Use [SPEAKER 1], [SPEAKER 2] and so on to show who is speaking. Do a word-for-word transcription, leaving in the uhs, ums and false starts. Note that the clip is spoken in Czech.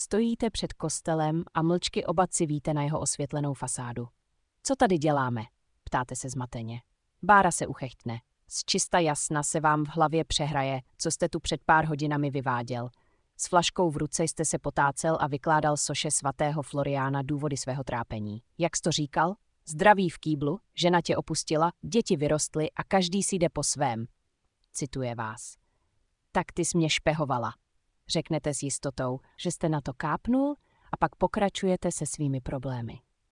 [SPEAKER 1] Stojíte před kostelem a mlčky oba civíte na jeho osvětlenou fasádu. Co tady děláme? Ptáte se zmateně. Bára se uchechtne. Z čista jasna se vám v hlavě přehraje, co jste tu před pár hodinami vyváděl. S flaškou v ruce jste se potácel a vykládal soše svatého Floriána důvody svého trápení. Jak jsi to říkal? Zdraví v kýblu, žena tě opustila, děti vyrostly a každý si jde po svém. Cituje vás. Tak ty jsi mě špehovala. Řeknete s jistotou, že jste na to kápnul a pak pokračujete se svými problémy.